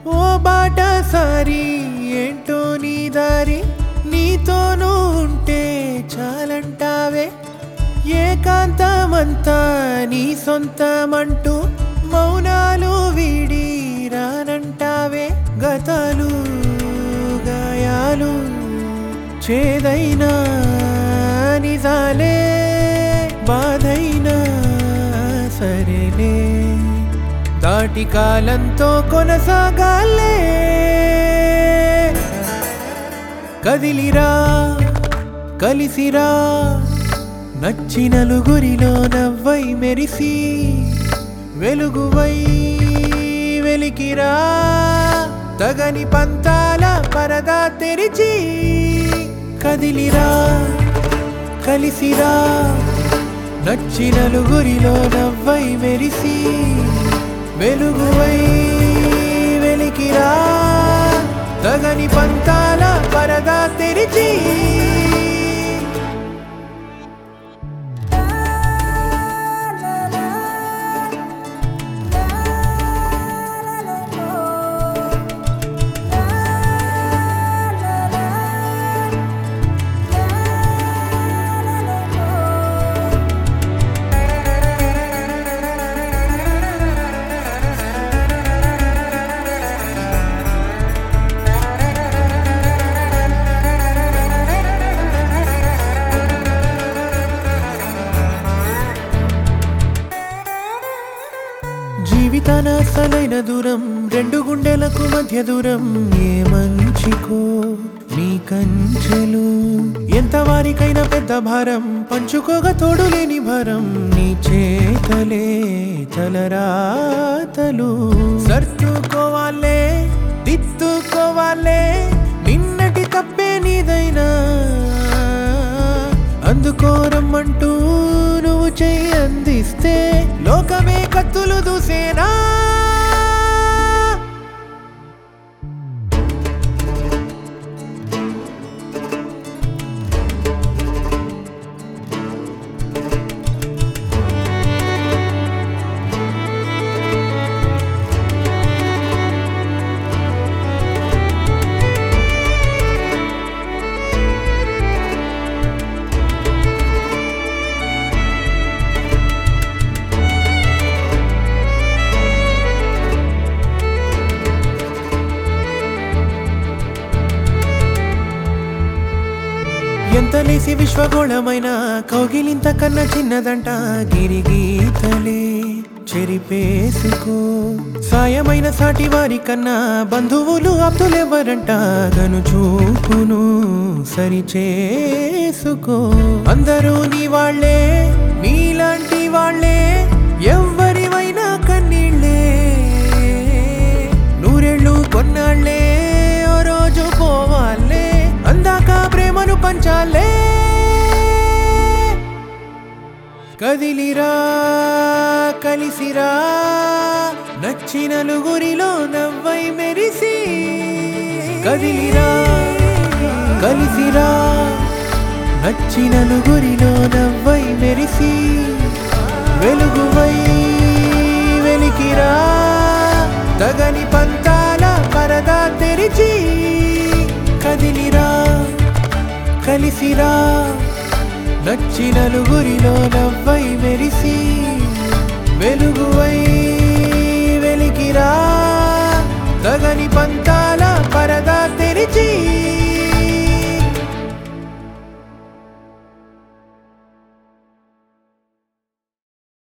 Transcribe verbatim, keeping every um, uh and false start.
ఓ బాటసారి ఏంటో నీ దారి, నీతోనూ ఉంటే చాలంటావే. ఏకాంతమంతా నీ సొంతమంటూ మౌనాలు వీడి రానంటావే. గతాలు గాయాలు చేదైనా నిజాలే, బాధైనా సరేలే, దాటి కాలంతో కొనసాగాలే. కదిలిరా కలిసిరా, నచ్చి నలుగురిలో నవ్వై మెరిసి, వెలుగువై వెలికిరా, తగని పంతాల పరదా తెరిచి. కదిలిరా కలిసిరా, నచ్చి నలుగురిలో నవ్వై మెరిసి, వెలుగువై వెలికిరా, తగని పంతాల పరదా తెరిచి. జీవితాన అసలైన దూరం, రెండు గుండెలకు మధ్య దూరం. ఏ మంచికో నీ కంచెలు, ఎంత వారికైనా పెద్ద భారం, పంచుకోగా తోడు లేని భారం. నీ చేతలే తలరాతలు, సర్దుకోవాలే దిద్దుకోవాలే, నిన్నటి తప్పే నీదైనా అందుకోరమ్మంటూ నువ్వు చెయ్యి అందిస్తే, లోకమే కత్తులు దూసేనా. ఎంత లేసి విశ్వగోళమైన కౌగిలింత కన్నా చిన్నదంట. గిరిగీతలే చెరిపేసుకో, సాయమైన సాటి వారి కన్నా బంధువులు ఆప్తులెవ్వరంట. గను చూపును సరిచేసుకో, అందరూ నీ వాళ్ళే నీలాంటి వాళ్ళే, ఎవ్వరివైనా కన్నీళ్ళే. నూరేళ్ళు కొన్నాళ్ళే ఓ రోజు పోవాలే, అందాక ప్రేమను పంచాలే. కదిలిరా కలిసిరా, నచ్చి నలుగురిలో నవ్వై మెరిసి. కదిలిరా కలిసిరా, నచ్చి నలుగురిలో నవ్వై మెరిసి, వెలుగువై వెలికిరా, తగని పంతాల పరదా తెరిచి. కదిలిరా కలిసిరా, నచ్చి నలుగురిలో నవ్వై మెరిసి, వెలుగువై